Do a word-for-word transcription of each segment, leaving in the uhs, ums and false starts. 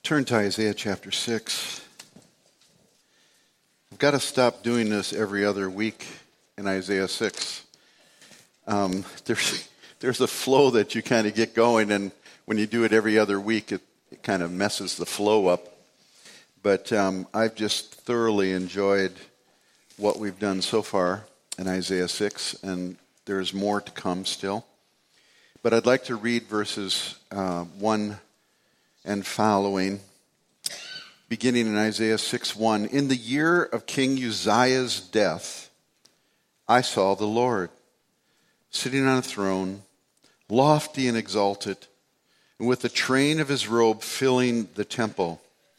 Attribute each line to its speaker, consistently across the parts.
Speaker 1: Turn to Isaiah chapter six. I've got to stop doing this every other week in Isaiah six. Um, there's, there's a flow that you kind of get going, and when you do it every other week, it, it kind of messes the flow up. But um, I've just thoroughly enjoyed what we've done so far in Isaiah six, and there's more to come still. But I'd like to read verses uh, one and following, beginning in Isaiah six one. In the year of King Uzziah's death, I saw the Lord sitting on a throne, lofty and exalted, and with the train of his robe filling the temple.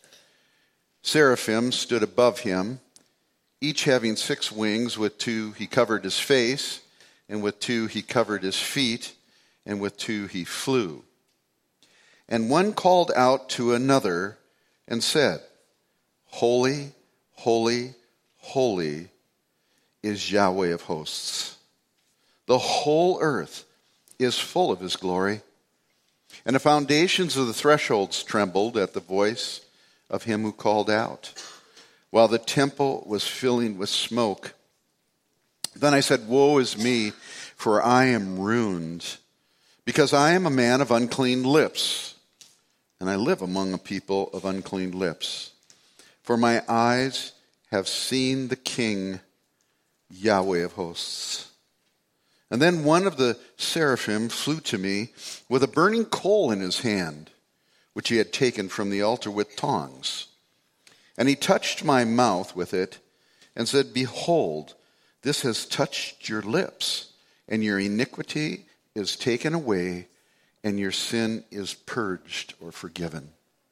Speaker 1: Seraphim stood above him, each having six wings. With two he covered his face, and with two he covered his feet, and with two he flew. And one called out to another and said, Holy, holy, holy is Yahweh of hosts. The whole earth is full of his glory. And the foundations of the thresholds trembled at the voice of him who called out, while the temple was filling with smoke. Then I said, Woe is me, for I am ruined, because I am a man of unclean lips, and I live among a people of unclean lips. For my eyes have seen the King, Yahweh of hosts. And then one of the seraphim flew to me with a burning coal in his hand, which he had taken from the altar with tongs. And he touched my mouth with it and said, Behold, this has touched your lips, and your iniquity is taken away, and your sin is purged or forgiven.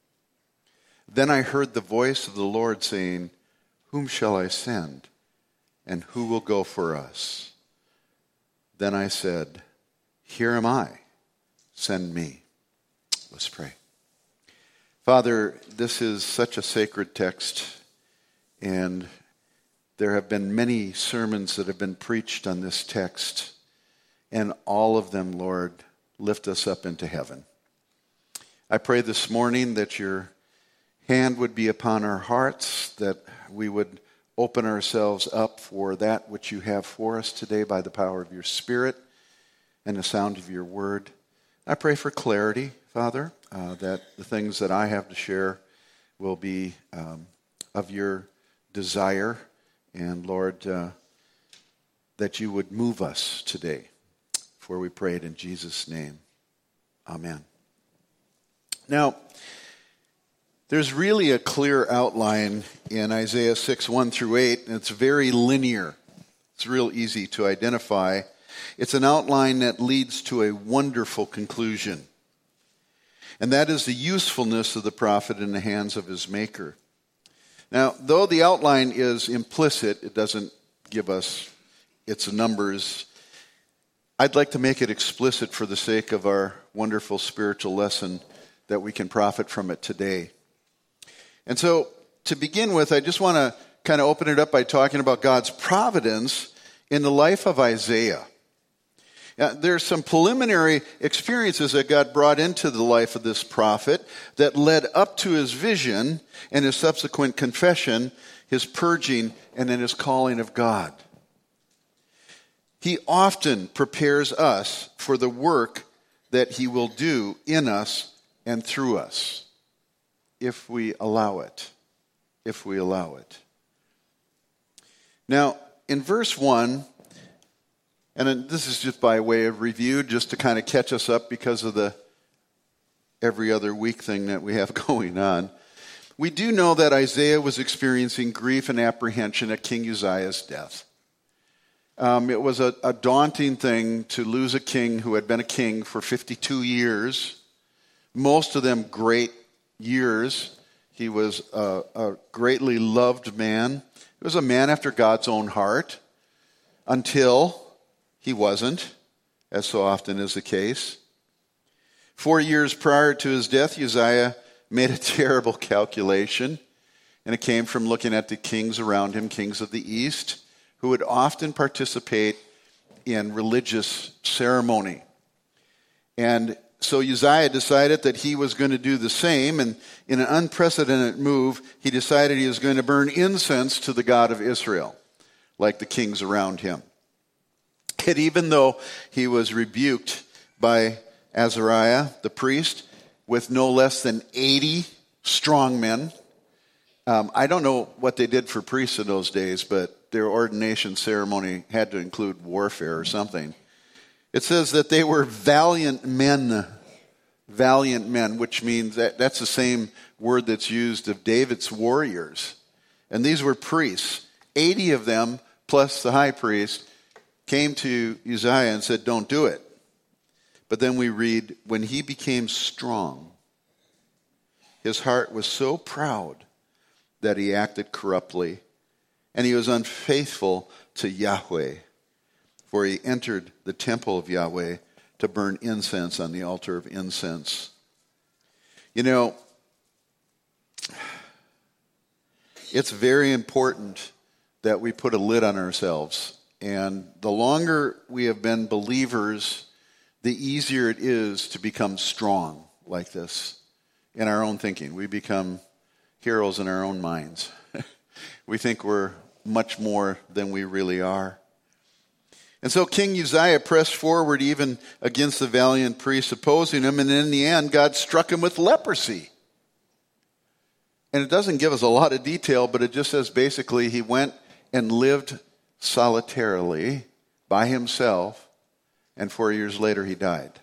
Speaker 1: Then I heard the voice of the Lord saying, Whom shall I send, and who will go for us? Then I said, Here am I, send me. Let's pray. Father, this is such a sacred text, and there have been many sermons that have been preached on this text, and all of them, Lord, lift us up into heaven. I pray this morning that your hand would be upon our hearts, that we would open ourselves up for that which you have for us today by the power of your Spirit and the sound of your word. I pray for clarity, Father, uh, that the things that I have to share will be um, of your desire, and Lord, uh, that you would move us today. For we pray it in Jesus' name. Amen. Now, there's really a clear outline in Isaiah six, one through eight, and it's very linear. It's real easy to identify. It's an outline that leads to a wonderful conclusion. And that is the usefulness of the prophet in the hands of his maker. Now, though the outline is implicit, it doesn't give us its numbers, I'd like to make it explicit for the sake of our wonderful spiritual lesson that we can profit from it today. And so, to begin with, I just want to kind of open it up by talking about God's providence in the life of Isaiah. Now, there's some preliminary experiences that God brought into the life of this prophet that led up to his vision and his subsequent confession, his purging, and then his calling of God. He often prepares us for the work that he will do in us and through us, if we allow it, if we allow it. Now, in verse one, and this is just by way of review, just to kind of catch us up because of the every other week thing that we have going on, we do know that Isaiah was experiencing grief and apprehension at King Uzziah's death. Um, it was a, a daunting thing to lose a king who had been a king for fifty-two years, most of them great years. He was a, a greatly loved man. He was a man after God's own heart until he wasn't, as so often is the case. Four years prior to his death, Uzziah made a terrible calculation, and it came from looking at the kings around him, kings of the east, who would often participate in religious ceremony. And So Uzziah decided that he was going to do the same, and in an unprecedented move, he decided he was going to burn incense to the God of Israel, like the kings around him. And even though he was rebuked by Azariah, the priest, with no less than eighty strong men, um, I don't know what they did for priests in those days, but their ordination ceremony had to include warfare or something. It says that they were valiant men, valiant men, which means that that's the same word that's used of David's warriors. And these were priests. eighty of them, plus the high priest, came to Uzziah and said, don't do it. But then we read, when he became strong, his heart was so proud that he acted corruptly, and he was unfaithful to Yahweh. For he entered the temple of Yahweh to burn incense on the altar of incense. You know, it's very important that we put a lid on ourselves. And the longer we have been believers, the easier it is to become strong like this in our own thinking. We become heroes in our own minds. We think we're much more than we really are. And so King Uzziah pressed forward even against the valiant priests opposing him, and in the end, God struck him with leprosy. And it doesn't give us a lot of detail, but it just says basically he went and lived solitarily by himself, and four years later he died.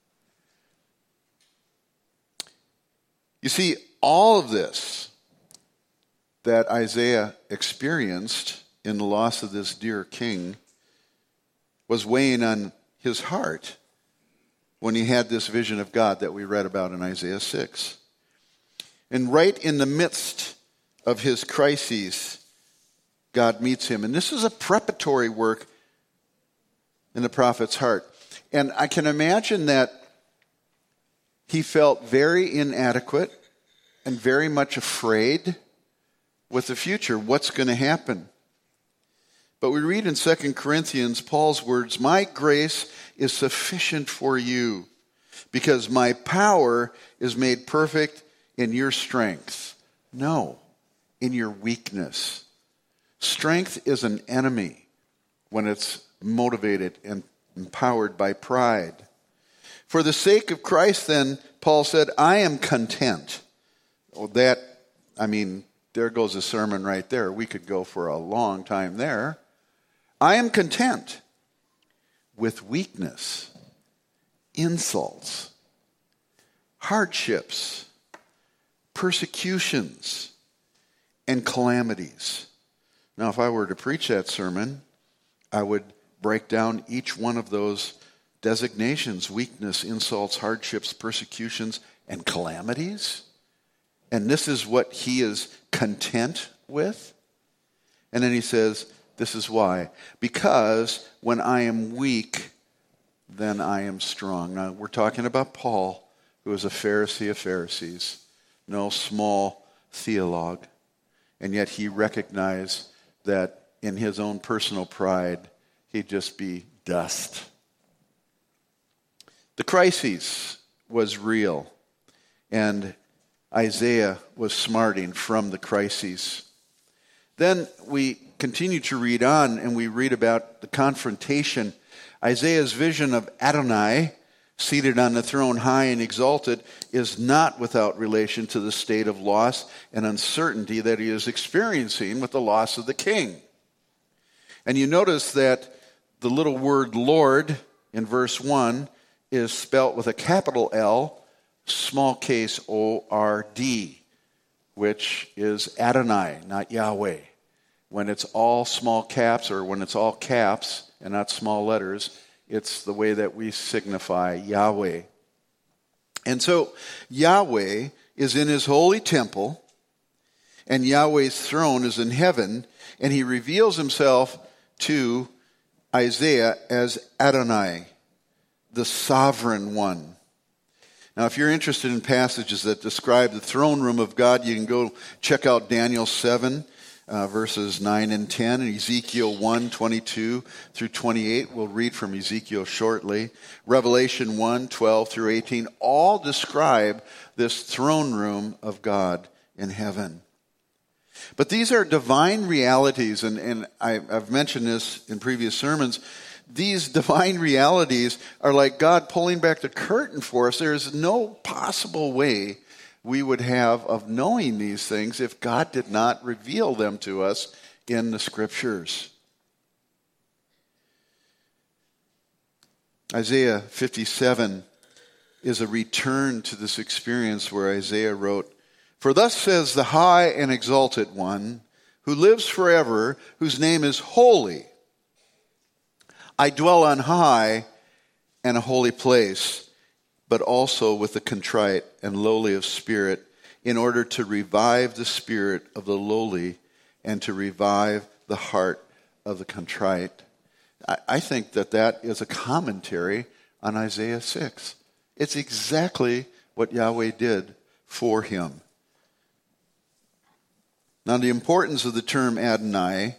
Speaker 1: You see, all of this that Isaiah experienced in the loss of this dear king was weighing on his heart when he had this vision of God that we read about in Isaiah six. And right in the midst of his crises, God meets him. And this is a preparatory work in the prophet's heart. And I can imagine that he felt very inadequate and very much afraid with the future. What's going to happen? But we read in Second Corinthians, Paul's words, my grace is sufficient for you because my power is made perfect in your strength. No, in your weakness. Strength is an enemy when it's motivated and empowered by pride. For the sake of Christ, then, Paul said, I am content. Well, that, I mean, there goes a sermon right there. We could go for a long time there. I am content with weakness, insults, hardships, persecutions, and calamities. Now, if I were to preach that sermon, I would break down each one of those designations: weakness, insults, hardships, persecutions, and calamities. And this is what he is content with. And then he says, this is why. Because when I am weak, then I am strong. Now, we're talking about Paul, who was a Pharisee of Pharisees, no small theologue. And yet he recognized that in his own personal pride, he'd just be dust. The crisis was real, and Isaiah was smarting from the crises. Then we continue to read on, and we read about the confrontation. Isaiah's vision of Adonai, seated on the throne high and exalted, is not without relation to the state of loss and uncertainty that he is experiencing with the loss of the king. And you notice that the little word Lord in verse one is spelt with a capital L, small case O R D, which is Adonai, not Yahweh. When it's all small caps, or when it's all caps and not small letters, it's the way that we signify Yahweh. And so Yahweh is in his holy temple, and Yahweh's throne is in heaven, and he reveals himself to Isaiah as Adonai, the sovereign one. Now, if you're interested in passages that describe the throne room of God, you can go check out Daniel seven. uh, verses nine and ten, and Ezekiel one, twenty-two through twenty-eight. We'll read from Ezekiel shortly. Revelation one, twelve through eighteen, all describe this throne room of God in heaven. But these are divine realities, and, and I, I've mentioned this in previous sermons. These divine realities are like God pulling back the curtain for us. There is no possible way we would have of knowing these things if God did not reveal them to us in the Scriptures. Isaiah fifty-seven is a return to this experience where Isaiah wrote, "For thus says the high and exalted one, who lives forever, whose name is holy. I dwell on high and a holy place, but also with the contrite and lowly of spirit, in order to revive the spirit of the lowly and to revive the heart of the contrite." I, I think that that is a commentary on Isaiah six. It's exactly what Yahweh did for him. Now, the importance of the term Adonai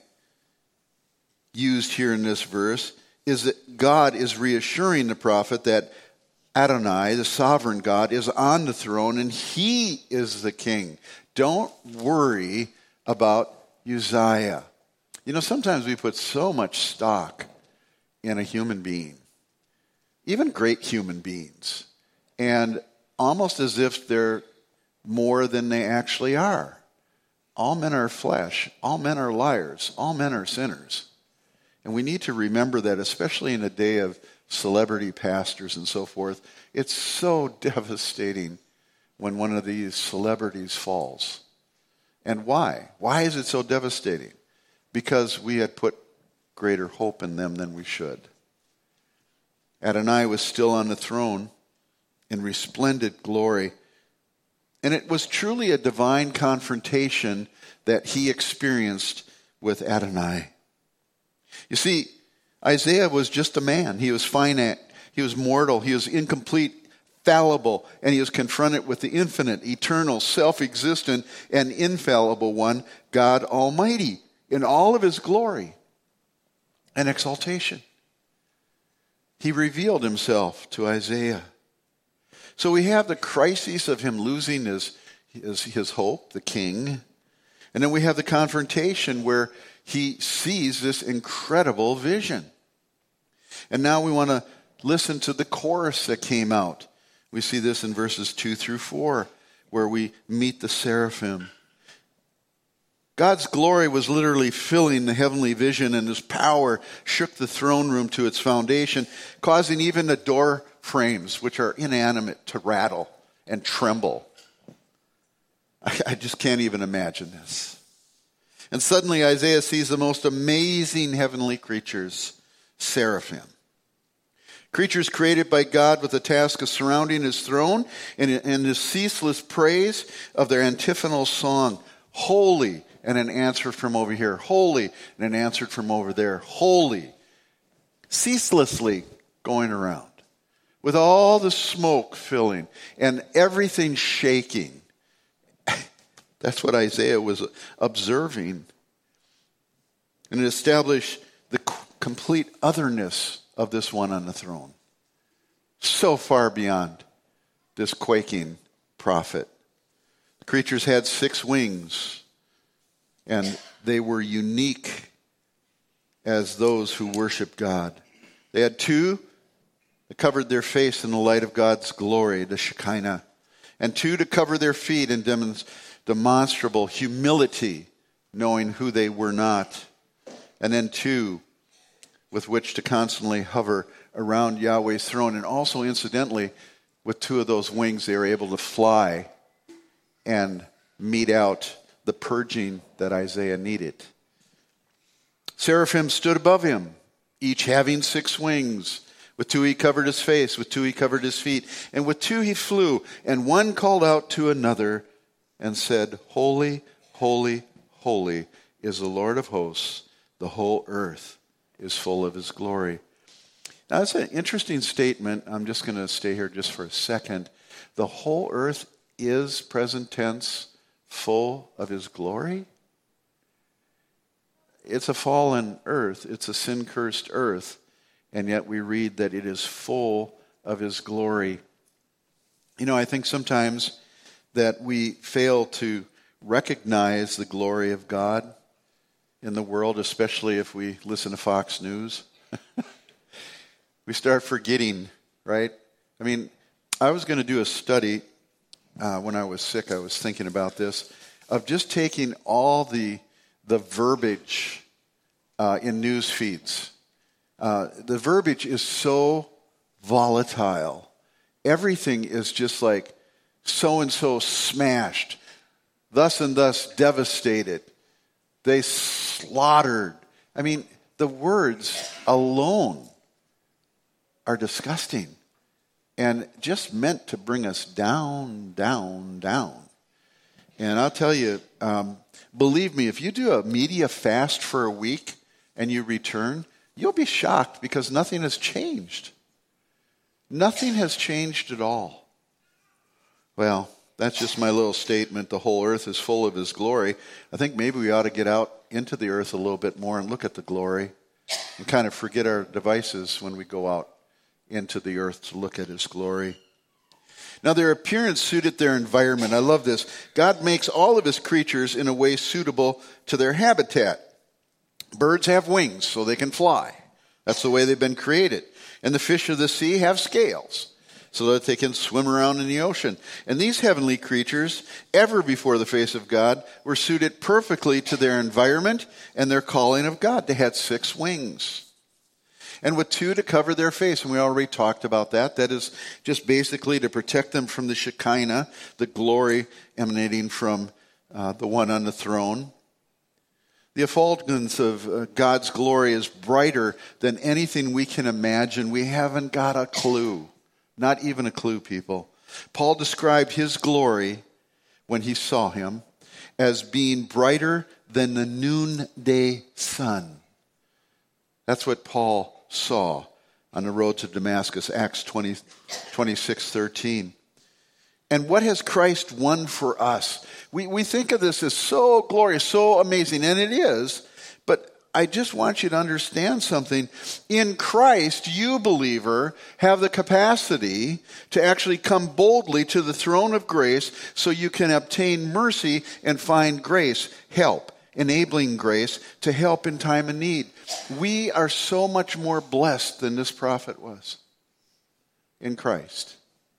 Speaker 1: used here in this verse is that God is reassuring the prophet that Adonai, the sovereign God, is on the throne and he is the king. Don't worry about Uzziah. You know, sometimes we put so much stock in a human being, even great human beings, and almost as if they're more than they actually are. All men are flesh. All men are liars. All men are sinners. And we need to remember that, especially in a day of celebrity pastors and so forth. It's so devastating when one of these celebrities falls. And why? Why is it so devastating? Because we had put greater hope in them than we should. Adonai was still on the throne in resplendent glory. And it was truly a divine confrontation that he experienced with Adonai. You see, Isaiah was just a man. He was finite. He was mortal. He was incomplete, fallible, and he was confronted with the infinite, eternal, self-existent, and infallible one, God Almighty, in all of his glory and exaltation. He revealed himself to Isaiah. So we have the crisis of him losing his, his, his hope, the king. And then we have the confrontation where he sees this incredible vision. And now we want to listen to the chorus that came out. We see this in verses two through four, where we meet the seraphim. God's glory was literally filling the heavenly vision, and his power shook the throne room to its foundation, causing even the door frames, which are inanimate, to rattle and tremble. I, I just can't even imagine this. And suddenly Isaiah sees the most amazing heavenly creatures, seraphim. Creatures created by God with the task of surrounding his throne and, and his ceaseless praise of their antiphonal song, holy, and an answer from over here, holy, and an answer from over there, holy, ceaselessly going around, with all the smoke filling and everything shaking. That's what Isaiah was observing. And it established the complete otherness of this one on the throne. So far beyond this quaking prophet. The creatures had six wings, and they were unique as those who worship God. They had two that covered their face in the light of God's glory, the Shekinah, and two to cover their feet in demonstrable humility, knowing who they were not, and then two with which to constantly hover around Yahweh's throne. And also, incidentally, with two of those wings, they were able to fly and mete out the purging that Isaiah needed. Seraphim stood above him, each having six wings. With two he covered his face, with two he covered his feet, and with two he flew. And one called out to another and said, holy, holy, holy is the Lord of hosts. The whole earth is full of his glory. Now, that's an interesting statement. I'm just going to stay here just for a second. The whole earth is, present tense, full of his glory? it's a fallen earth. It's a sin-cursed earth. And yet we read that it is full of his glory. You know, I think sometimes that we fail to recognize the glory of God in the world, especially if we listen to Fox News. We start forgetting, right? I mean, I was going to do a study uh, when I was sick. I was thinking about this, of just taking all the the verbiage uh, in news feeds. Uh, the verbiage is so volatile. Everything is just like so-and-so smashed, thus and thus devastated. They slaughtered. I mean, the words alone are disgusting and just meant to bring us down, down, down. And I'll tell you, um, believe me, if you do a media fast for a week and you return, you'll be shocked because nothing has changed. Nothing has changed at all. Well, that's just my little statement. The whole earth is full of his glory. I think maybe we ought to get out into the earth a little bit more and look at the glory and kind of forget our devices when we go out into the earth to look at his glory. Now, their appearance suited their environment. I love this. God makes all of his creatures in a way suitable to their habitat. Birds have wings so they can fly. That's the way they've been created. And the fish of the sea have scales so that they can swim around in the ocean. And these heavenly creatures, ever before the face of God, were suited perfectly to their environment and their calling of God. They had six wings. And with two to cover their face, and we already talked about that. That is just basically to protect them from the Shekinah, the glory emanating from uh, the one on the throne. The effulgence of uh, God's glory is brighter than anything we can imagine. We haven't got a clue. Not even a clue, people. Paul described his glory when he saw him as being brighter than the noonday sun. That's what Paul saw on the road to Damascus, Acts twenty, twenty-six thirteen. And what has Christ won for us? We, we think of this as so glorious, so amazing, and it is, but I just want you to understand something. In Christ, you, believer, have the capacity to actually come boldly to the throne of grace so you can obtain mercy and find grace, help, enabling grace to help in time of need. We are so much more blessed than this prophet was in Christ.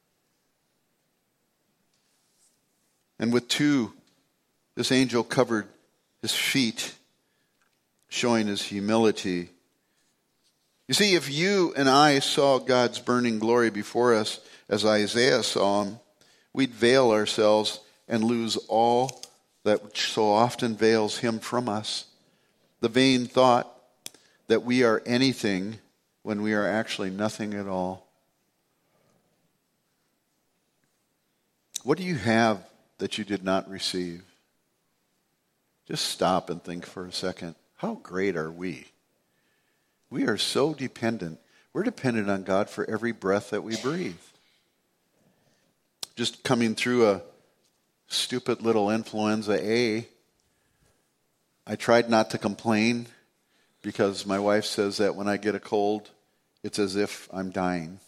Speaker 1: And with two, this angel covered his feet, showing his humility. You see, if you and I saw God's burning glory before us, as Isaiah saw him, we'd veil ourselves and lose all that which so often veils him from us. The vain thought that we are anything when we are actually nothing at all. What do you have that you did not receive? Just stop and think for a second. How great are we? We are so dependent. We're dependent on God for every breath that we breathe. Just coming through a stupid little influenza A, I tried not to complain because my wife says that when I get a cold, it's as if I'm dying.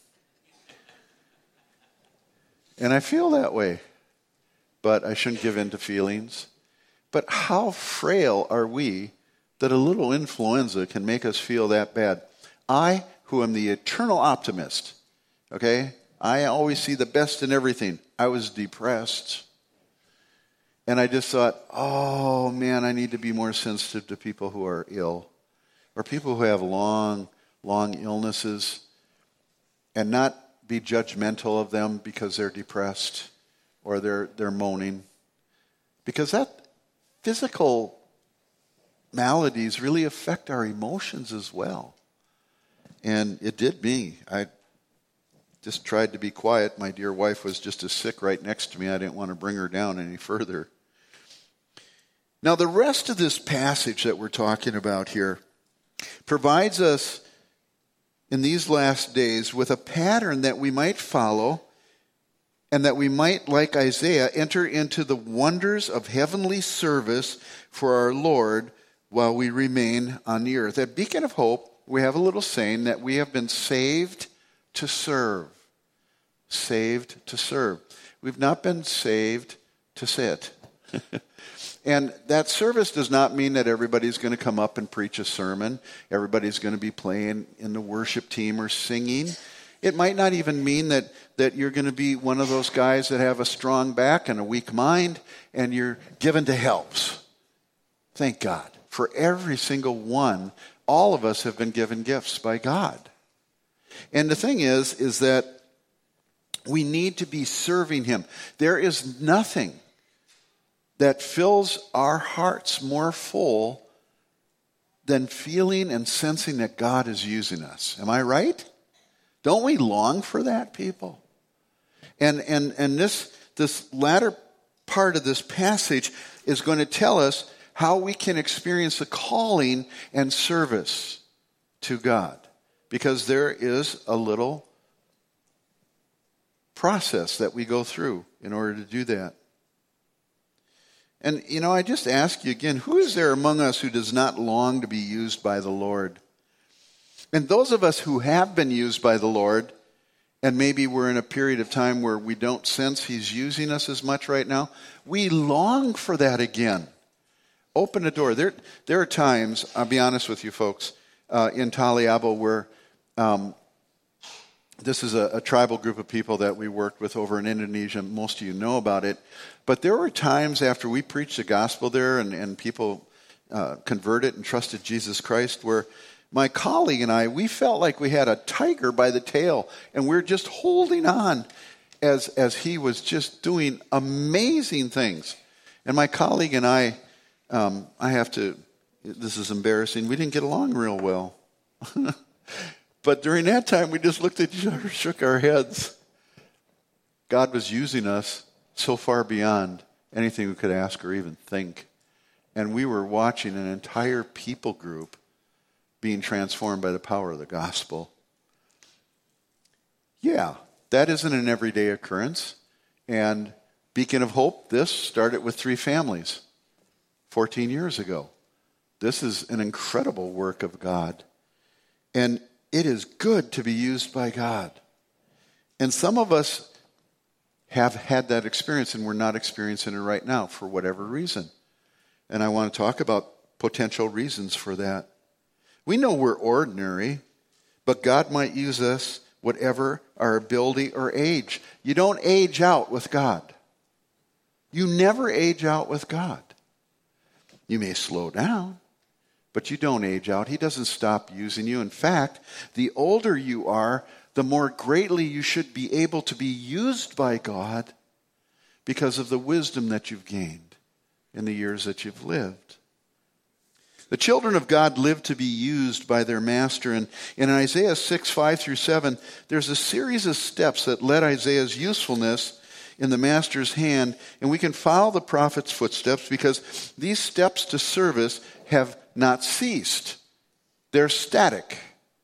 Speaker 1: And I feel that way, but I shouldn't give in to feelings. But how frail are we that a little influenza can make us feel that bad? I, who am the eternal optimist, okay, I always see the best in everything. I was depressed. And I just thought, oh man, I need to be more sensitive to people who are ill or people who have long, long illnesses and not be judgmental of them because they're depressed or they're they're moaning. Because that physical maladies really affect our emotions as well. And it did me. I just tried to be quiet. My dear wife was just as sick right next to me. I didn't want to bring her down any further. Now, the rest of this passage that we're talking about here provides us in these last days with a pattern that we might follow and that we might, like Isaiah, enter into the wonders of heavenly service for our Lord while we remain on the earth. At Beacon of Hope, we have a little saying that we have been saved to serve. Saved to serve. We've not been saved to sit. And that service does not mean that everybody's going to come up and preach a sermon. Everybody's going to be playing in the worship team or singing. It might not even mean that, that you're going to be one of those guys that have a strong back and a weak mind and you're given to helps. Thank God. For every single one, all of us have been given gifts by God. And the thing is, is that we need to be serving Him. There is nothing that fills our hearts more full than feeling and sensing that God is using us. Am I right? Don't we long for that, people? And and and this this latter part of this passage is going to tell us how we can experience the calling and service to God. Because there is a little process that we go through in order to do that. And, you know, I just ask you again, who is there among us who does not long to be used by the Lord? And those of us who have been used by the Lord, and maybe we're in a period of time where we don't sense He's using us as much right now, we long for that again. Open the door. There, there are times, I'll be honest with you folks, uh, in Taliabo where um, this is a, a tribal group of people that we worked with over in Indonesia. Most of you know about it. But there were times after we preached the gospel there and, and people uh, converted and trusted Jesus Christ where my colleague and I, we felt like we had a tiger by the tail and we were just holding on as, as he was just doing amazing things. And my colleague and I, um, I have to, this is embarrassing, we didn't get along real well. But during that time, we just looked at each other, shook our heads. God was using us so far beyond anything we could ask or even think. And we were watching an entire people group being transformed by the power of the gospel. Yeah, that isn't an everyday occurrence. And Beacon of Hope, this started with three families fourteen years ago. This is an incredible work of God. And it is good to be used by God. And some of us have had that experience and we're not experiencing it right now for whatever reason. And I want to talk about potential reasons for that. We know we're ordinary, but God might use us whatever our ability or age. You don't age out with God. You never age out with God. You may slow down, but you don't age out. He doesn't stop using you. In fact, the older you are, the more greatly you should be able to be used by God because of the wisdom that you've gained in the years that you've lived. The children of God live to be used by their master. And in Isaiah six, five through seven, there's a series of steps that led Isaiah's usefulness in the master's hand. And we can follow the prophet's footsteps because these steps to service have not ceased. They're static.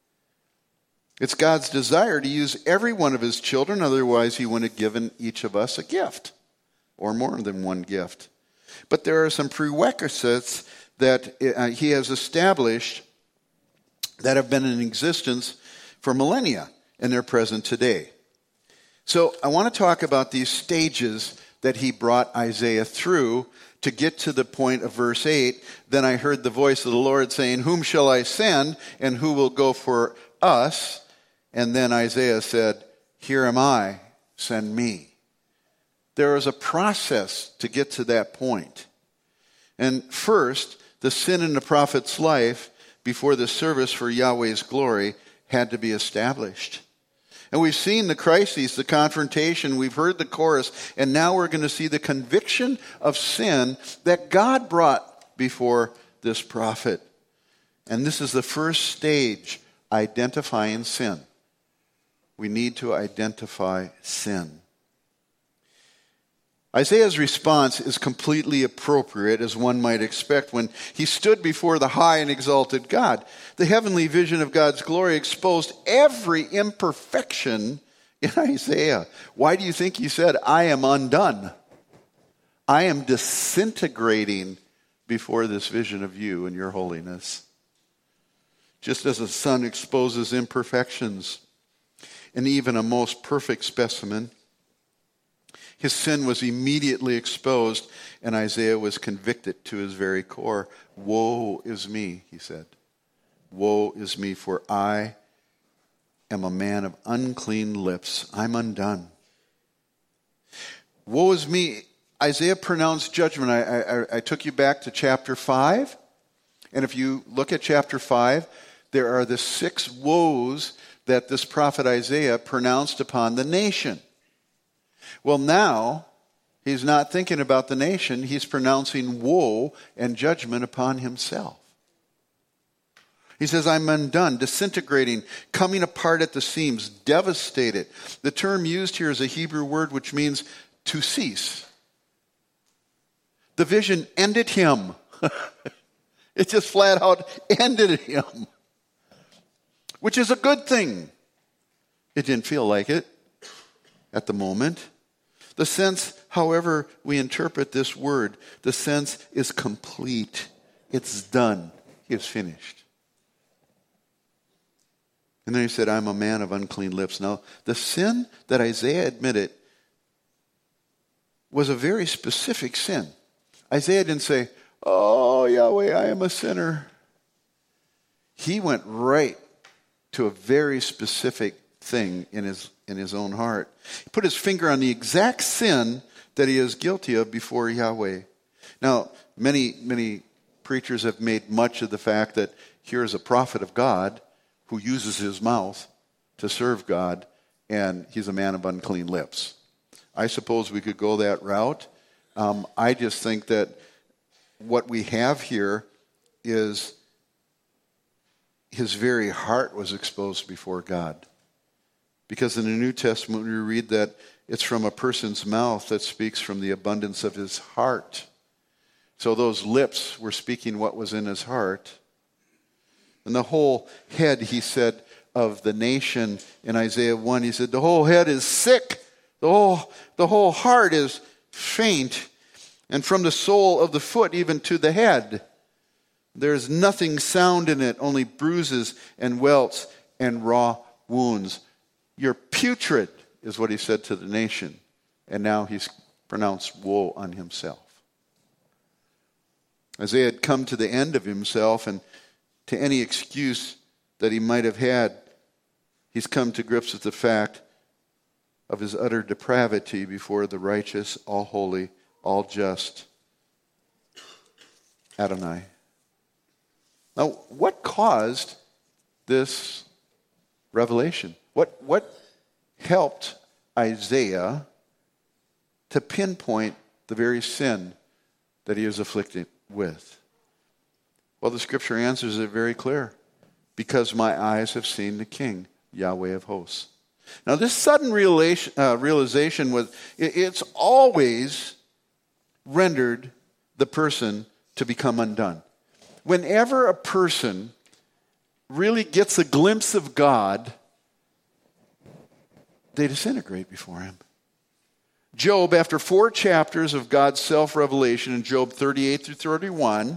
Speaker 1: It's God's desire to use every one of His children, otherwise He wouldn't have given each of us a gift, or more than one gift. But there are some prerequisites that uh, He has established that have been in existence for millennia, and they're present today. So I want to talk about these stages that He brought Isaiah through to get to the point of verse eight. Then I heard the voice of the Lord saying, "Whom shall I send, and who will go for us?" And then Isaiah said, "Here am I, send me." There is a process to get to that point. And first, the sin in the prophet's life before the service for Yahweh's glory had to be established. And we've seen the crises, the confrontation, we've heard the chorus, and now we're going to see the conviction of sin that God brought before this prophet. And this is the first stage, identifying sin. We need to identify sin. Isaiah's response is completely appropriate, as one might expect, when he stood before the high and exalted God. The heavenly vision of God's glory exposed every imperfection in Isaiah. Why do you think he said, "I am undone"? I am disintegrating before this vision of you and your holiness. Just as a sun exposes imperfections and even a most perfect specimen, his sin was immediately exposed, and Isaiah was convicted to his very core. Woe is me, he said. Woe is me, for I am a man of unclean lips. I'm undone. Woe is me. Isaiah pronounced judgment. I, I, I took you back to chapter five. And if you look at chapter five, there are the six woes that this prophet Isaiah pronounced upon the nation. Well, now, he's not thinking about the nation. He's pronouncing woe and judgment upon himself. He says, I'm undone, disintegrating, coming apart at the seams, devastated. The term used here is a Hebrew word which means to cease. The vision ended him. It just flat out ended him, which is a good thing. It didn't feel like it at the moment. The sense, however we interpret this word, the sense is complete. It's done. He is finished. And then he said, I'm a man of unclean lips. Now, the sin that Isaiah admitted was a very specific sin. Isaiah didn't say, oh, Yahweh, I am a sinner. He went right to a very specific thing in his in his own heart. He put his finger on the exact sin that he is guilty of before Yahweh. Now, many, many preachers have made much of the fact that here is a prophet of God who uses his mouth to serve God, and he's a man of unclean lips. I suppose we could go that route. Um, I just think that what we have here is his very heart was exposed before God. Because in the New Testament we read that it's from a person's mouth that speaks from the abundance of his heart. So those lips were speaking what was in his heart. And the whole head, he said, of the nation in Isaiah one, he said, the whole head is sick. The whole, the whole heart is faint. And from the sole of the foot even to the head, there is nothing sound in it, only bruises and welts and raw wounds. You're putrid, is what he said to the nation. And now he's pronounced woe on himself. Isaiah had come to the end of himself, and to any excuse that he might have had, he's come to grips with the fact of his utter depravity before the righteous, all holy, all just Adonai. Now, what caused this revelation? What, what helped Isaiah to pinpoint the very sin that he is afflicted with? Well, the scripture answers it very clear. Because my eyes have seen the King, Yahweh of hosts. Now, this sudden realization, uh, realization was, it, it's always rendered the person to become undone. Whenever a person really gets a glimpse of God, they disintegrate before him. Job, after four chapters of God's self-revelation in Job thirty-eight through thirty-one,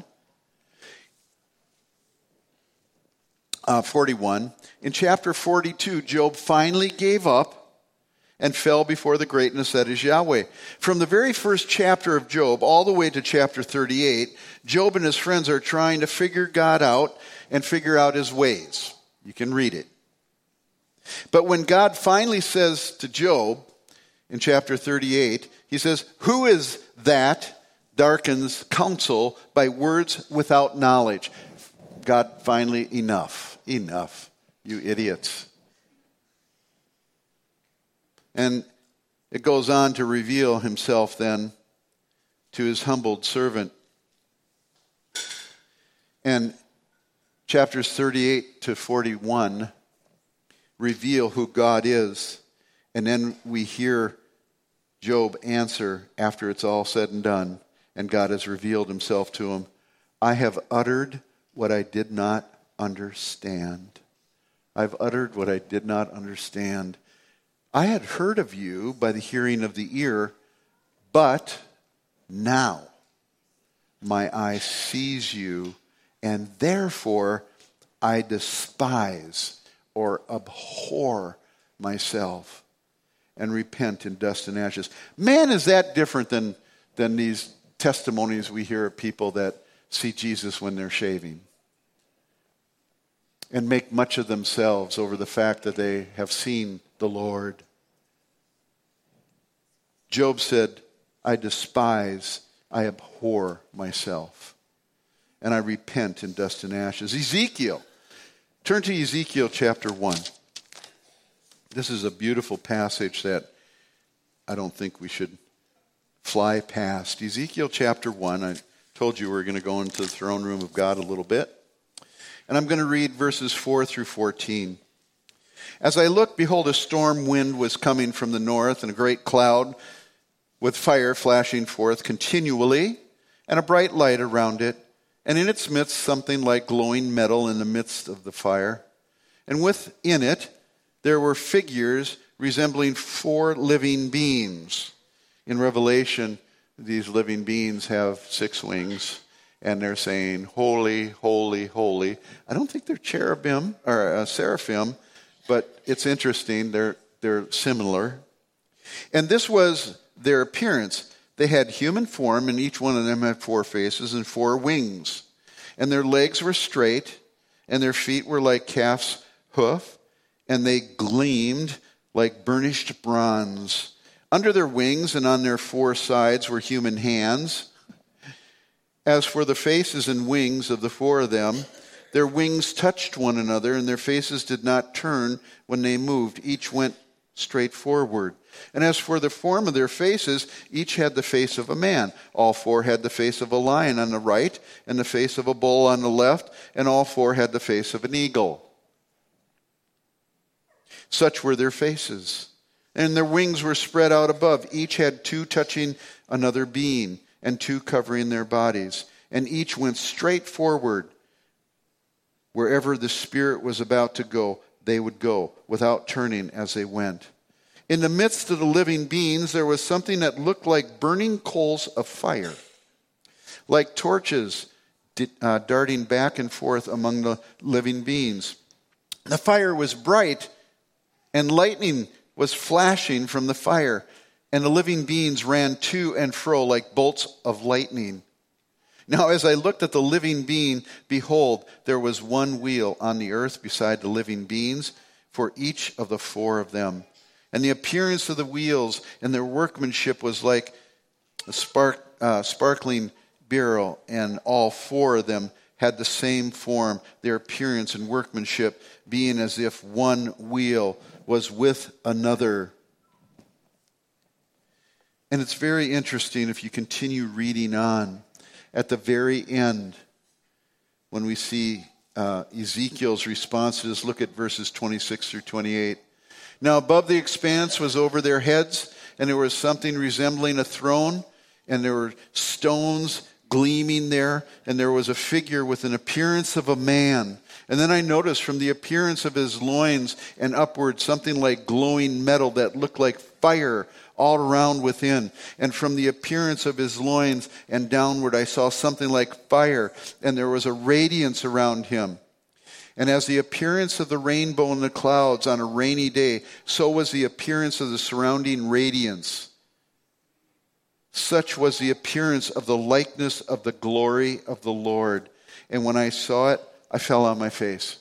Speaker 1: uh, forty-one, in chapter forty-two, Job finally gave up and fell before the greatness that is Yahweh. From the very first chapter of Job all the way to chapter thirty-eight, Job and his friends are trying to figure God out and figure out his ways. You can read it. But when God finally says to Job, in chapter thirty-eight, he says, who is that darkens counsel by words without knowledge? God finally, enough, enough, you idiots. And it goes on to reveal himself then to his humbled servant. And chapters thirty-eight to forty-one reveal who God is. And then we hear Job answer after it's all said and done, and God has revealed himself to him. I have uttered what I did not understand. I've uttered what I did not understand. I had heard of you by the hearing of the ear, but now my eye sees you, and therefore I despise or abhor myself and repent in dust and ashes. Man, is that different than, than these testimonies we hear of people that see Jesus when they're shaving and make much of themselves over the fact that they have seen the Lord. Job said, I despise, I abhor myself, and I repent in dust and ashes. Ezekiel. Turn to Ezekiel chapter one. This is a beautiful passage that I don't think we should fly past. Ezekiel chapter one. I told you we we're going to go into the throne room of God a little bit. And I'm going to read verses four through fourteen. As I looked, behold, a storm wind was coming from the north, and a great cloud with fire flashing forth continually, and a bright light around it, and in its midst something like glowing metal in the midst of the fire. And within it there were figures resembling four living beings. In Revelation, these living beings have six wings, and they're saying, holy, holy, holy. I don't think they're cherubim or uh, seraphim, but it's interesting. They're, they're similar. And this was their appearance. They had human form, and each one of them had four faces and four wings. And their legs were straight, and their feet were like calf's hoof, and they gleamed like burnished bronze. Under their wings and on their four sides were human hands. As for the faces and wings of the four of them, their wings touched one another, and their faces did not turn when they moved. Each went straight forward. And as for the form of their faces, each had the face of a man. All four had the face of a lion on the right, and the face of a bull on the left, and all four had the face of an eagle. Such were their faces. And their wings were spread out above. Each had two touching another being, and two covering their bodies. And each went straight forward. Wherever the Spirit was about to go, they would go, without turning as they went. In the midst of the living beings, there was something that looked like burning coals of fire, like torches uh, darting back and forth among the living beings. The fire was bright, and lightning was flashing from the fire, and the living beings ran to and fro like bolts of lightning. Now, as I looked at the living being, behold, there was one wheel on the earth beside the living beings for each of the four of them. And the appearance of the wheels and their workmanship was like a spark, uh, sparkling beryl, and all four of them had the same form, their appearance and workmanship being as if one wheel was with another. And it's very interesting if you continue reading on. At the very end, when we see uh, Ezekiel's responses, look at verses twenty-six through twenty-eight. Now above the expanse was over their heads, and there was something resembling a throne, and there were stones gleaming there, and there was a figure with an appearance of a man. And then I noticed from the appearance of his loins and upward something like glowing metal that looked like fire all around within. And from the appearance of his loins and downward I saw something like fire, and there was a radiance around him. And as the appearance of the rainbow in the clouds on a rainy day, so was the appearance of the surrounding radiance. Such was the appearance of the likeness of the glory of the Lord. And when I saw it, I fell on my face.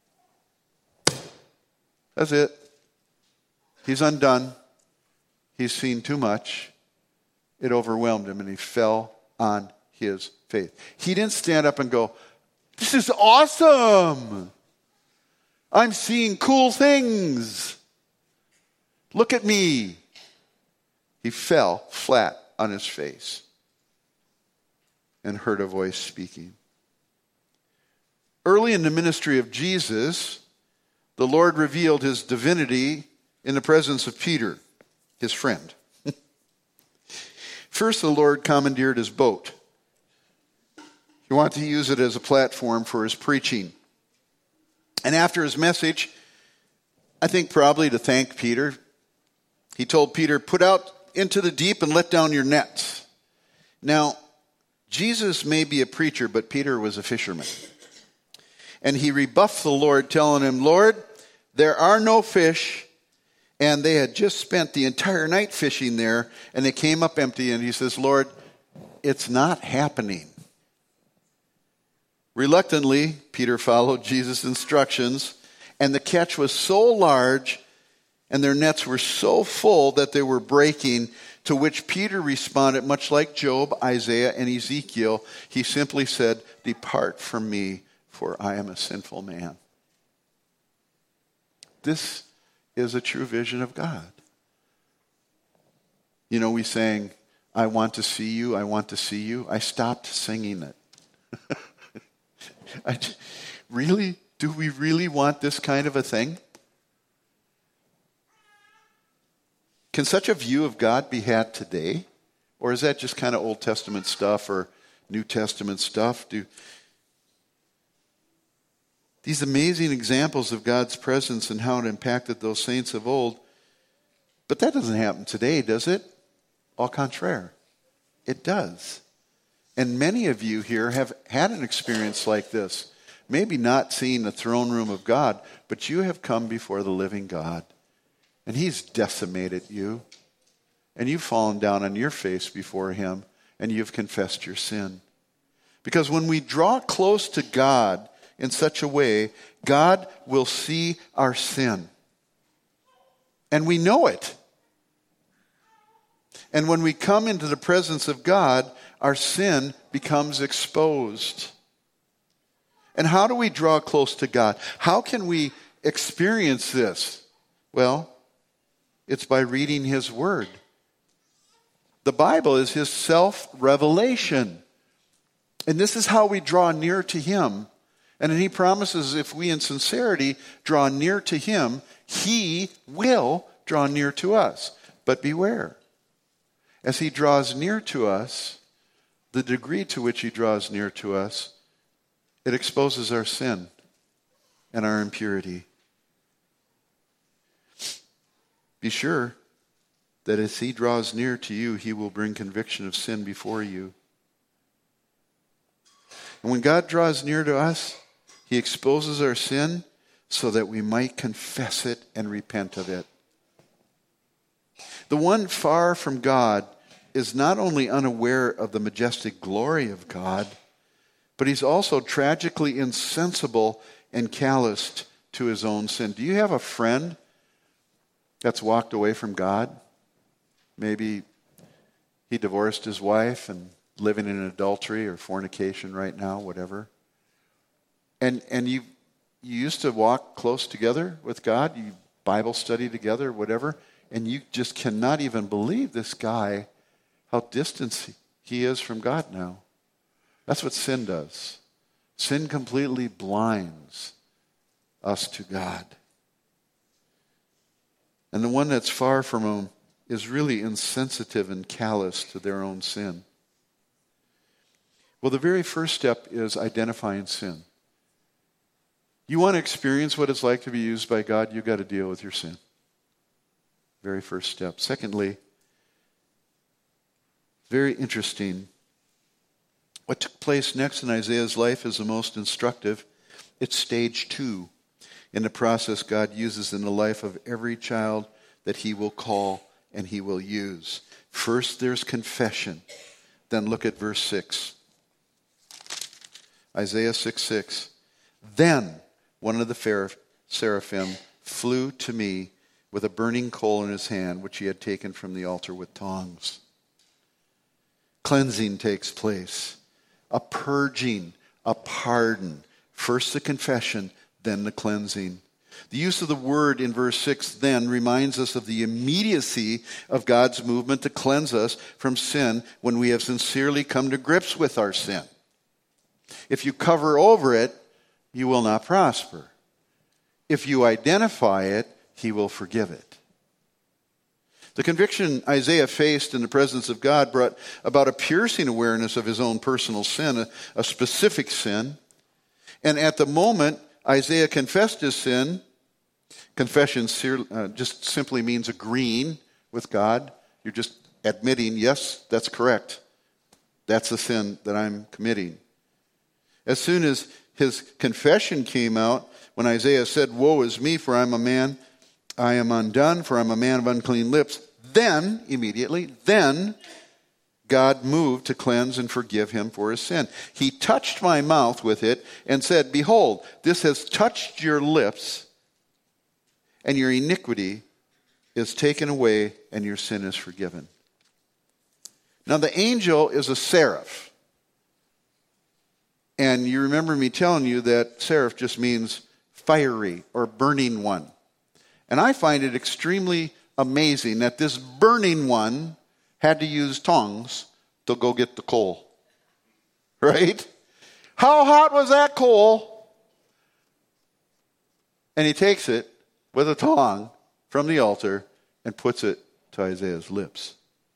Speaker 1: That's it. He's undone. He's seen too much. It overwhelmed him, and he fell on his face. He didn't stand up and go, "This is awesome. I'm seeing cool things. Look at me." He fell flat on his face and heard a voice speaking. Early in the ministry of Jesus, the Lord revealed his divinity in the presence of Peter, his friend. First, the Lord commandeered his boat. He wanted to use it as a platform for his preaching. And after his message, I think probably to thank Peter, he told Peter, "Put out into the deep and let down your nets." Now, Jesus may be a preacher, but Peter was a fisherman. And he rebuffed the Lord, telling him, Lord, there are no fish. And they had just spent the entire night fishing there, and they came up empty. And he says, Lord, it's not happening. Reluctantly, Peter followed Jesus' instructions, and the catch was so large and their nets were so full that they were breaking, to which Peter responded, much like Job, Isaiah, and Ezekiel. He simply said, depart from me, for I am a sinful man. This is a true vision of God. You know, we sang, I want to see you, I want to see you. I stopped singing it. I, really? Do we really want this kind of a thing? Can such a view of God be had today? Or is that just kind of Old Testament stuff or New Testament stuff? Do these amazing examples of God's presence and how it impacted those saints of old, but that doesn't happen today, does it? Au contraire, it does. And many of you here have had an experience like this. Maybe not seeing the throne room of God, but you have come before the living God. And he's decimated you. And you've fallen down on your face before him. And you've confessed your sin. Because when we draw close to God in such a way, God will see our sin. And we know it. And when we come into the presence of God, our sin becomes exposed. And how do we draw close to God? How can we experience this? Well, it's by reading his word. The Bible is his self-revelation. And this is how we draw near to him. And he promises if we in sincerity draw near to him, he will draw near to us. But beware. As he draws near to us, the degree to which he draws near to us, it exposes our sin and our impurity. Be sure that as he draws near to you, he will bring conviction of sin before you. And when God draws near to us, he exposes our sin so that we might confess it and repent of it. The one far from God is not only unaware of the majestic glory of God, but he's also tragically insensible and calloused to his own sin. Do you have a friend that's walked away from God? Maybe he divorced his wife and living in adultery or fornication right now, whatever. And and you you used to walk close together with God, you Bible study together, whatever, and you just cannot even believe this guy, how distant he is from God now. That's what sin does. Sin completely blinds us to God. And the one that's far from him is really insensitive and callous to their own sin. Well, the very first step is identifying sin. You want to experience what it's like to be used by God, you've got to deal with your sin. Very first step. Secondly, very interesting, what took place next in Isaiah's life is the most instructive. It's stage two in the process God uses in the life of every child that he will call and he will use. First, there's confession. Then look at verse six. Isaiah six six. Then one of the seraphim flew to me with a burning coal in his hand, which he had taken from the altar with tongs. Cleansing takes place. A purging, a pardon. First the confession, then the cleansing. The use of the word in verse six then reminds us of the immediacy of God's movement to cleanse us from sin when we have sincerely come to grips with our sin. If you cover over it, you will not prosper. If you identify it, he will forgive it. The conviction Isaiah faced in the presence of God brought about a piercing awareness of his own personal sin, a, a specific sin. And at the moment Isaiah confessed his sin, confession uh, just simply means agreeing with God. You're just admitting, yes, that's correct. That's the sin that I'm committing. As soon as his confession came out, when Isaiah said, woe is me, for I'm a man, I am undone, for I'm a man of unclean lips, then, immediately, then God moved to cleanse and forgive him for his sin. He touched my mouth with it and said, behold, this has touched your lips, and your iniquity is taken away, and your sin is forgiven. Now the angel is a seraph. And you remember me telling you that seraph just means fiery or burning one. And I find it extremely amazing that this burning one had to use tongs to go get the coal. Right? How hot was that coal? And he takes it with a tong from the altar and puts it to Isaiah's lips.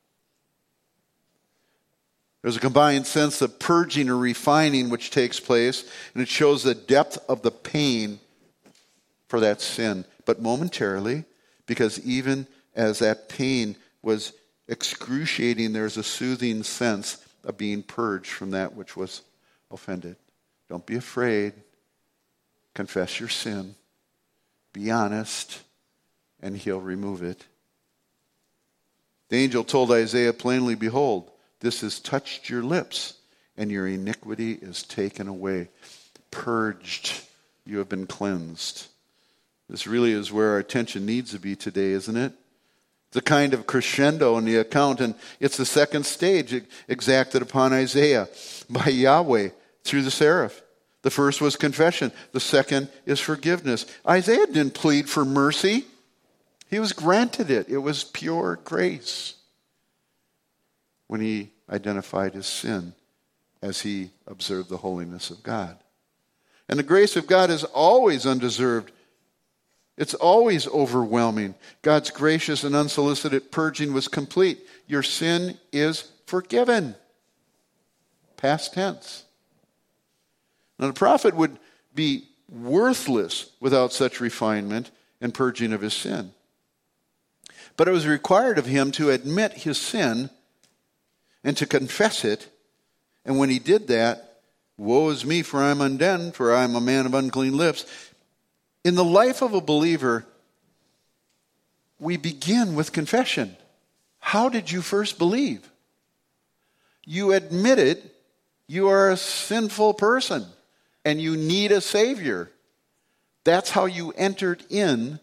Speaker 1: There's a combined sense of purging or refining which takes place, and it shows the depth of the pain for that sin. But momentarily, because even as that pain was excruciating, there's a soothing sense of being purged from that which was offended. Don't be afraid. Confess your sin. Be honest, and he'll remove it. The angel told Isaiah plainly, behold, this has touched your lips, and your iniquity is taken away. Purged, you have been cleansed. This really is where our attention needs to be today, isn't it? The kind of crescendo in the account, and it's the second stage exacted upon Isaiah by Yahweh through the seraph. The first was confession. The second is forgiveness. Isaiah didn't plead for mercy. He was granted it. It was pure grace when he identified his sin as he observed the holiness of God. And the grace of God is always undeserved. It's always overwhelming. God's gracious and unsolicited purging was complete. Your sin is forgiven. Past tense. Now the prophet would be worthless without such refinement and purging of his sin. But it was required of him to admit his sin and to confess it. And when he did that, woe is me, for I am undone, for I am a man of unclean lips. In the life of a believer, we begin with confession. How did you first believe? You admitted you are a sinful person and you need a Savior. That's how you entered in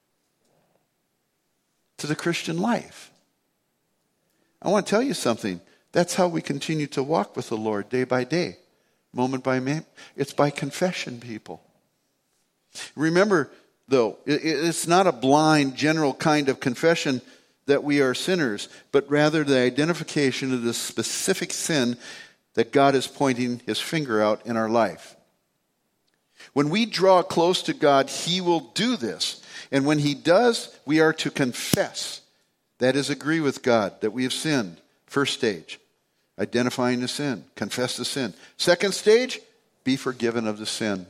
Speaker 1: to the Christian life. I want to tell you something. That's how we continue to walk with the Lord day by day, moment by moment. It's by confession, people. Remember, though, it's not a blind, general kind of confession that we are sinners, but rather the identification of the specific sin that God is pointing his finger out in our life. When we draw close to God, he will do this. And when he does, we are to confess. That is, agree with God that we have sinned. First stage, identifying the sin, confess the sin. Second stage, be forgiven of the sin.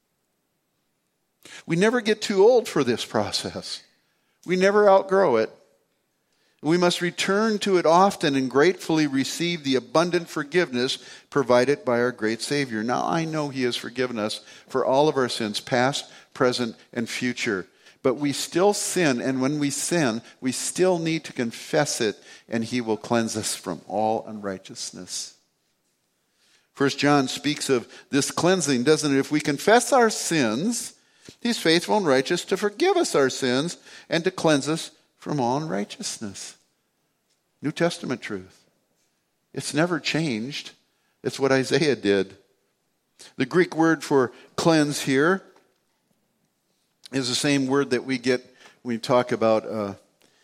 Speaker 1: We never get too old for this process. We never outgrow it. We must return to it often and gratefully receive the abundant forgiveness provided by our great Savior. Now, I know he has forgiven us for all of our sins, past, present, and future. But we still sin, and when we sin, we still need to confess it, and he will cleanse us from all unrighteousness. First John speaks of this cleansing, doesn't it? If we confess our sins, he's faithful and righteous to forgive us our sins and to cleanse us from all unrighteousness. New Testament truth. It's never changed. It's what Isaiah did. The Greek word for cleanse here is the same word that we get when we talk about uh,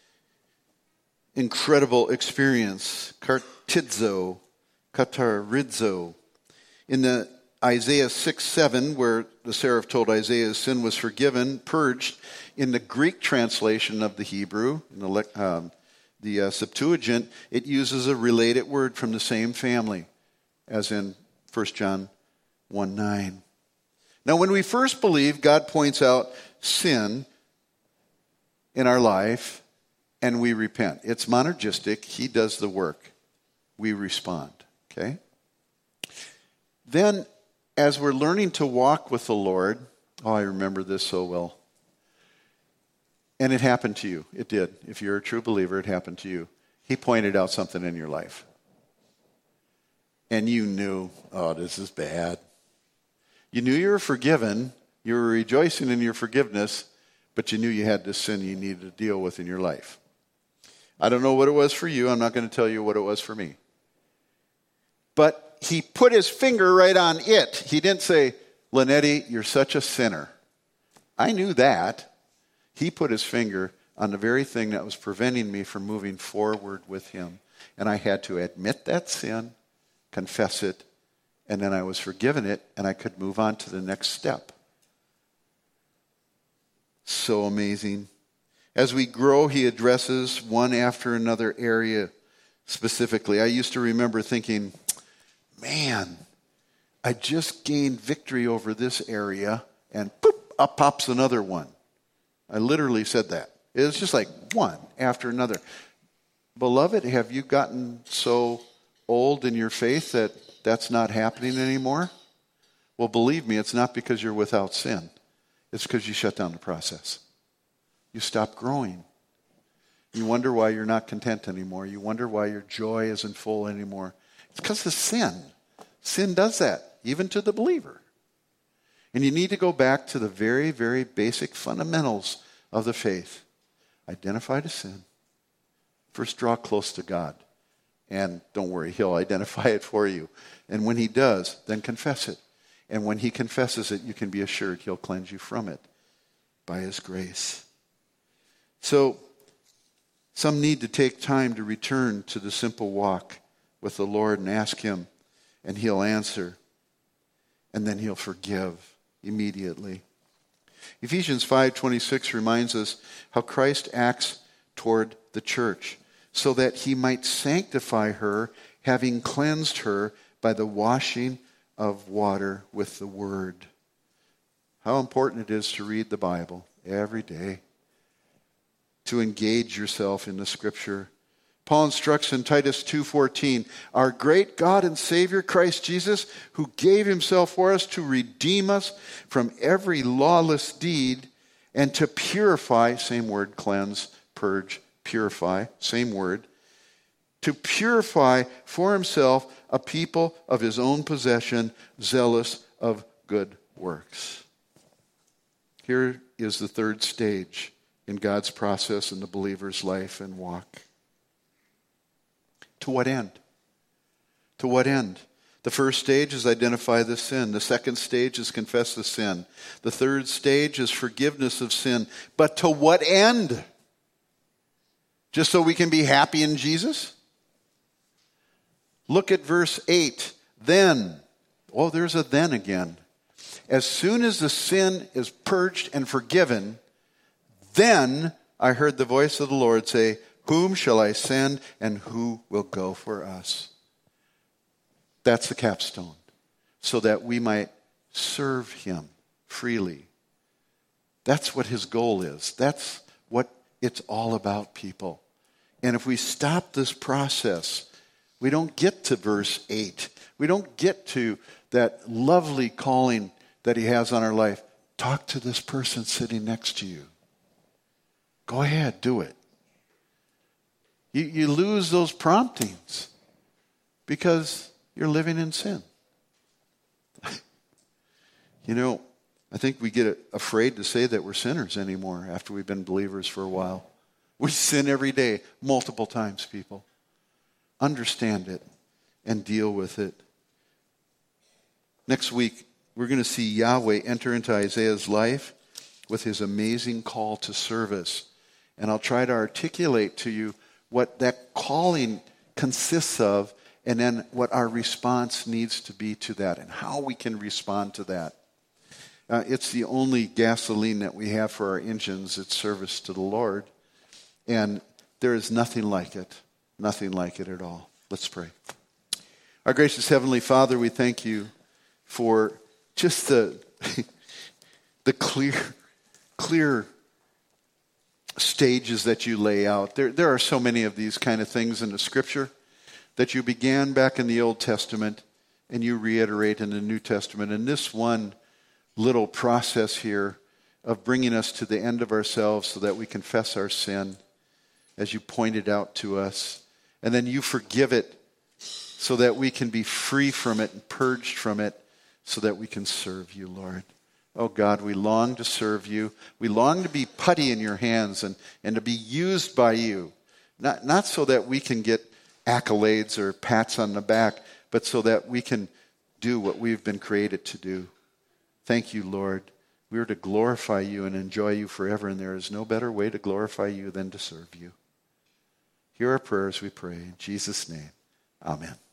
Speaker 1: incredible experience. Kartizo, katarizo. In the Isaiah six seven, where the seraph told Isaiah his sin was forgiven, purged, in the Greek translation of the Hebrew, in the, um, the uh, Septuagint, it uses a related word from the same family, as in First John one nine. Now, when we first believe, God points out sin in our life, and we repent. It's monergistic. He does the work. We respond. Okay? Then, as we're learning to walk with the Lord, oh, I remember this so well. And it happened to you. It did. If you're a true believer, it happened to you. He pointed out something in your life. And you knew, oh, this is bad. You knew you were forgiven. You were rejoicing in your forgiveness, but you knew you had this sin you needed to deal with in your life. I don't know what it was for you. I'm not going to tell you what it was for me. But he put his finger right on it. He didn't say, Linetti, you're such a sinner. I knew that. He put his finger on the very thing that was preventing me from moving forward with him. And I had to admit that sin, confess it, and then I was forgiven it, and I could move on to the next step. So amazing. As we grow, he addresses one after another area specifically. I used to remember thinking, man, I just gained victory over this area, and boop, up pops another one. I literally said that. It was just like one after another. Beloved, have you gotten so old in your faith that that's not happening anymore? Well, believe me, it's not because you're without sin. It's because you shut down the process. You stop growing. You wonder why you're not content anymore. You wonder why your joy isn't full anymore. It's because of sin. Sin does that, even to the believer. And you need to go back to the very, very basic fundamentals of the faith. Identify the sin. First, draw close to God. And don't worry, he'll identify it for you. And when he does, then confess it. And when he confesses it, you can be assured he'll cleanse you from it by his grace. So, some need to take time to return to the simple walk with the Lord and ask him, and he'll answer. And then he'll forgive immediately. Ephesians five twenty-six reminds us how Christ acts toward the church, so that he might sanctify her, having cleansed her by the washing of water with the word. How important it is to read the Bible every day, to engage yourself in the Scripture. Paul instructs in Titus two fourteen, our great God and Savior Christ Jesus, who gave himself for us to redeem us from every lawless deed and to purify, same word, cleanse, purge, purify, same word, to purify for himself a people of his own possession, zealous of good works. Here is the third stage in God's process in the believer's life and walk. To what end? To what end? The first stage is identify the sin. The second stage is confess the sin. The third stage is forgiveness of sin. But to what end? Just so we can be happy in Jesus? Look at verse eight. Then, oh, there's a then again. As soon as the sin is purged and forgiven, then I heard the voice of the Lord say, whom shall I send and who will go for us? That's the capstone. So that we might serve him freely. That's what his goal is. That's what it's all about, people. And if we stop this process, we don't get to verse eight. We don't get to that lovely calling that he has on our life. Talk to this person sitting next to you. Go ahead, do it. You, you lose those promptings because you're living in sin. You know, I think we get afraid to say that we're sinners anymore after we've been believers for a while. We sin every day, multiple times, people. Understand it and deal with it. Next week, we're going to see Yahweh enter into Isaiah's life with his amazing call to service. And I'll try to articulate to you what that calling consists of, and then what our response needs to be to that, and how we can respond to that. Uh, it's the only gasoline that we have for our engines. It's service to the Lord. And there is nothing like it. Nothing like it at all. Let's pray. Our gracious Heavenly Father, we thank you for just the, the clear, clear stages that you lay out. There, there are so many of these kind of things in the Scripture that you began back in the Old Testament and you reiterate in the New Testament. And this one little process here of bringing us to the end of ourselves so that we confess our sin, as you pointed out to us, and then you forgive it so that we can be free from it and purged from it so that we can serve you, Lord. Oh God, we long to serve you. We long to be putty in your hands and, and to be used by you. Not, not so that we can get accolades or pats on the back, but so that we can do what we've been created to do. Thank you, Lord. We are to glorify you and enjoy you forever, and there is no better way to glorify you than to serve you. Hear our prayers, we pray. In Jesus' name, amen.